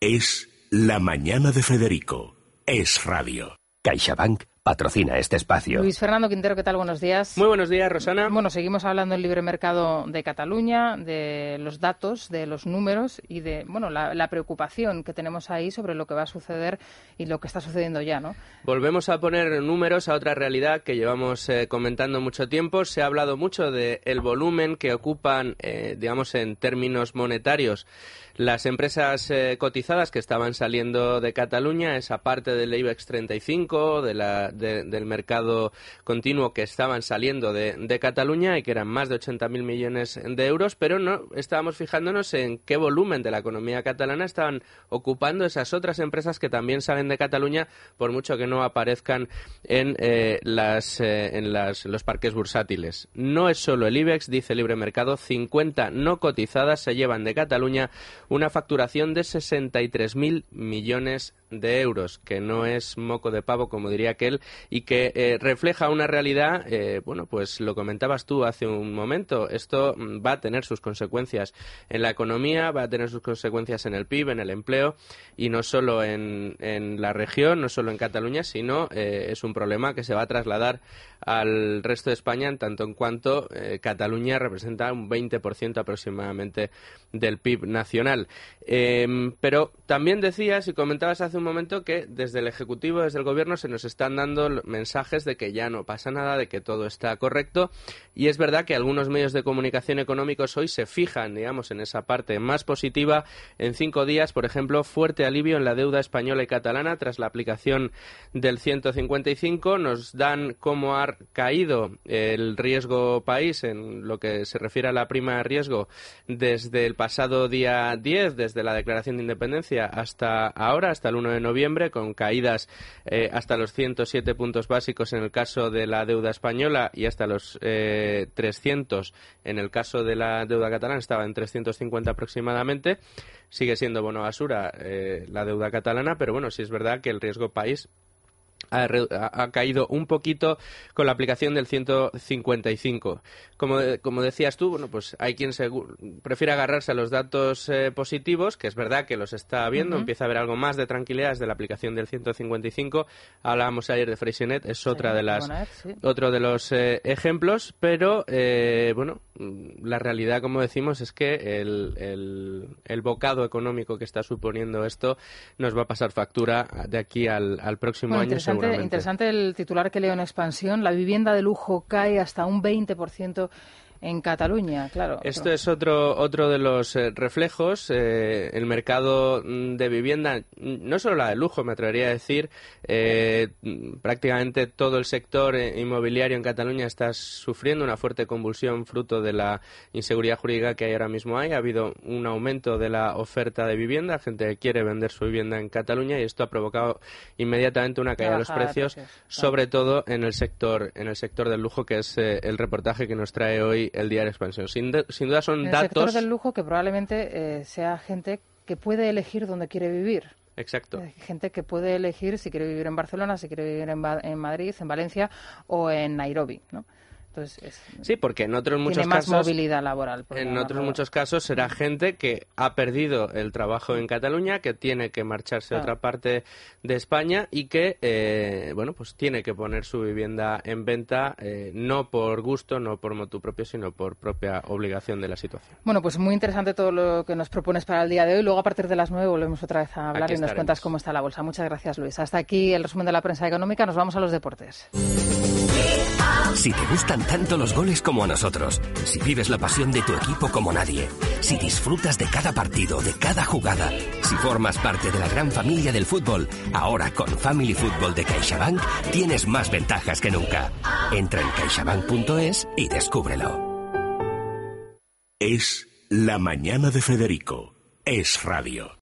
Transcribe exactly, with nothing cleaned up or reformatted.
Es La Mañana de Federico. Es radio. CaixaBank patrocina este espacio. Luis Fernando Quintero, ¿qué tal? Buenos días. Muy buenos días, Rosana. Bueno, seguimos hablando del libre mercado de Cataluña, de los datos, de los números y de bueno la, la preocupación que tenemos ahí sobre lo que va a suceder y lo que está sucediendo ya, ¿no? Volvemos a poner números a otra realidad que llevamos eh, comentando mucho tiempo. Se ha hablado mucho del volumen que ocupan, eh, digamos, en términos monetarios, las empresas eh, cotizadas que estaban saliendo de Cataluña, esa parte del IBEX treinta y cinco, de la, de, del mercado continuo que estaban saliendo de, de Cataluña y que eran más de ochenta mil millones de euros, pero no estábamos fijándonos en qué volumen de la economía catalana estaban ocupando esas otras empresas que también salen de Cataluña, por mucho que no aparezcan en, eh, las, eh, en las, los parques bursátiles. No es solo el IBEX, dice Libre Mercado, cincuenta no cotizadas se llevan de Cataluña una facturación de sesenta y tres mil millones de euros, que no es moco de pavo, como diría aquel, y que eh, refleja una realidad, eh, bueno, pues lo comentabas tú hace un momento, esto va a tener sus consecuencias en la economía, va a tener sus consecuencias en el P I B, en el empleo, y no solo en, en la región, no solo en Cataluña, sino eh, es un problema que se va a trasladar al resto de España, en tanto en cuanto eh, Cataluña representa un veinte por ciento aproximadamente del P I B nacional. Eh, pero también decías y comentabas hace un momento que desde el Ejecutivo, desde el Gobierno, se nos están dando mensajes de que ya no pasa nada, de que todo está correcto, y es verdad que algunos medios de comunicación económicos hoy se fijan, digamos, en esa parte más positiva. En cinco días, por ejemplo, fuerte alivio en la deuda española y catalana tras la aplicación del ciento cincuenta y cinco. Nos dan cómo ha caído el riesgo país en lo que se refiere a la prima de riesgo desde el pasado día diez, desde la declaración de independencia hasta ahora, hasta el uno de noviembre, con caídas eh, hasta los ciento siete puntos básicos en el caso de la deuda española y hasta los eh, trescientos en el caso de la deuda catalana. Estaba en trescientos cincuenta aproximadamente. Sigue siendo bono basura eh, la deuda catalana, pero bueno, sí es verdad que el riesgo país Ha, ha caído un poquito con la aplicación del ciento cincuenta y cinco. Como, como decías tú, bueno, pues hay quien se, prefiere agarrarse a los datos eh, positivos, que es verdad que los está viendo, uh-huh. Empieza a haber algo más de tranquilidad desde la aplicación del ciento cincuenta y cinco. Hablábamos ayer de Freixenet, es otra sí, de las, vez, sí. otro de los eh, ejemplos, pero eh, bueno, la realidad, como decimos, es que el, el, el bocado económico que está suponiendo esto nos va a pasar factura de aquí al, al próximo bueno, año. Interesante, interesante el titular que leo en Expansión. La vivienda de lujo cae hasta un veinte por ciento en Cataluña, claro. Esto otro. es otro otro de los eh, reflejos. Eh, el mercado de vivienda, no solo la de lujo, me atrevería a decir, eh, prácticamente todo el sector inmobiliario en Cataluña está sufriendo una fuerte convulsión fruto de la inseguridad jurídica que hay ahora mismo. Hay. Ha habido un aumento de la oferta de vivienda, gente que quiere vender su vivienda en Cataluña, y esto ha provocado inmediatamente una caída de los precios, de precios sobre claro. todo en el sector en el sector del lujo, que es eh, el reportaje que nos trae hoy el Diario Expansión. Sin, de, sin duda son en el datos... sector del lujo, que probablemente eh, sea gente que puede elegir dónde quiere vivir. Exacto. Hay gente que puede elegir si quiere vivir en Barcelona, si quiere vivir en, ba- en Madrid, en Valencia o en Nairobi, ¿no? Entonces, es, sí, porque en otros muchos tiene más casos, movilidad laboral. En otros muchos casos será gente que ha perdido el trabajo en Cataluña, que tiene que marcharse claro. a otra parte de España y que, eh, bueno, pues tiene que poner su vivienda en venta, eh, no por gusto, no por motu propio, sino por propia obligación de la situación. Bueno, pues muy interesante todo lo que nos propones para el día de hoy. Luego, a partir de las nueve, volvemos otra vez a hablar aquí y nos estaremos. cuentas cómo está la bolsa. Muchas gracias, Luis. Hasta aquí el resumen de la prensa económica. Nos vamos a los deportes. Si te gustan tanto los goles como a nosotros, si vives la pasión de tu equipo como nadie, si disfrutas de cada partido, de cada jugada, si formas parte de la gran familia del fútbol, ahora con Family Fútbol de CaixaBank tienes más ventajas que nunca. Entra en caixabank punto es y descúbrelo. Es La Mañana de Federico. Es radio.